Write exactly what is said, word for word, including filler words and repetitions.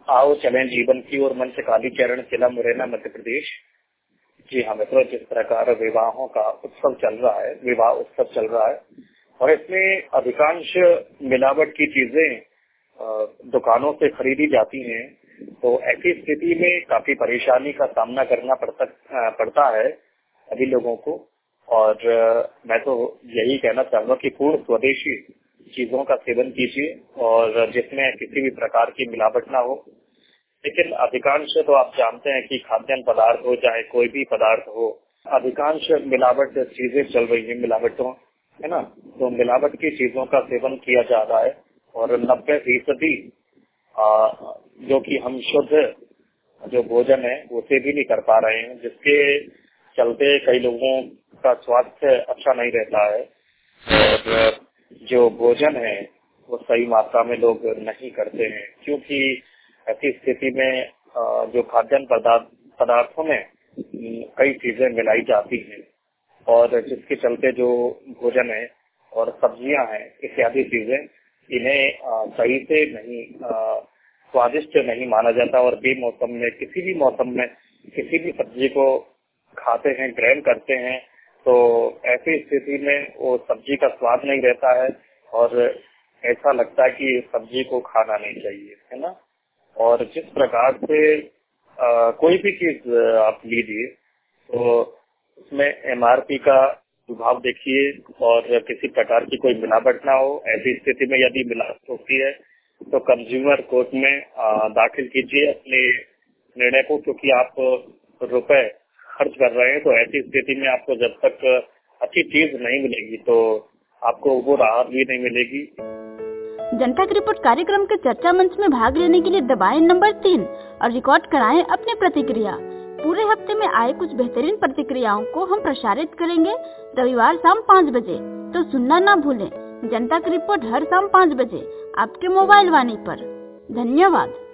आओ चलें जीवन की ओर, मंच कालीचरण, जिला मुरैना, मध्य प्रदेश। जी हाँ मित्रों, जिस प्रकार विवाहों का उत्सव चल रहा है, विवाह उत्सव चल रहा है और इसमें अधिकांश मिलावट की चीजें दुकानों से खरीदी जाती हैं, तो ऐसी स्थिति में काफी परेशानी का सामना करना पड़ता पड़ता है सभी लोगों को। और मैं तो यही कहना चाहूंगा कि पूर्ण स्वदेशी चीजों का सेवन कीजिए और जिसमें किसी भी प्रकार की मिलावट ना हो। लेकिन अधिकांश तो आप जानते हैं कि खाद्यान्न पदार्थ हो चाहे कोई भी पदार्थ हो, अधिकांश मिलावट चीजें चल रही है, मिलावटों है ना। तो मिलावट की चीजों का सेवन किया जा रहा है और नब्बे फीसदी जो कि हम शुद्ध जो भोजन है उसे भी नहीं कर पा रहे हैं, जिसके चलते कई लोगों का स्वास्थ्य अच्छा नहीं रहता है और जो भोजन है वो सही मात्रा में लोग नहीं करते हैं, क्योंकि ऐसी स्थिति में जो खाद्यान्न पदार्थ पदार्थों में कई चीजें मिलाई जाती हैं और जिसके चलते जो भोजन है और सब्जियां हैं इत्यादि चीजें, इन्हें सही से नहीं स्वादिष्ट नहीं माना जाता और बेमौसम में किसी भी मौसम में किसी भी सब्जी को खाते हैं, ग्रहण करते हैं, तो ऐसी स्थिति में वो सब्जी का स्वाद नहीं रहता है और ऐसा लगता है कि सब्जी को खाना नहीं चाहिए, है ना। और जिस प्रकार से आ, कोई भी चीज आप लीजिए तो उसमें एमआरपी का प्रभाव देखिए और किसी प्रकार की कोई मिलावट ना हो। ऐसी स्थिति में यदि मिलावट होती है तो कंज्यूमर कोर्ट में आ, दाखिल कीजिए अपने निर्णय को, क्योंकि आप रुपए खर्च कर रहे हैं। तो ऐसी स्थिति में आपको जब तक अच्छी चीज नहीं मिलेगी तो आपको वो राहत भी नहीं मिलेगी। जनता की रिपोर्ट कार्यक्रम के चर्चा मंच में भाग लेने के लिए दबाएं नंबर तीन और रिकॉर्ड कराएं अपनी प्रतिक्रिया। पूरे हफ्ते में आए कुछ बेहतरीन प्रतिक्रियाओं को हम प्रसारित करेंगे रविवार शाम पाँच बजे, तो सुनना ना भूलें। जनता की रिपोर्ट हर शाम पाँच बजे आपके मोबाइल वाणी पर। धन्यवाद।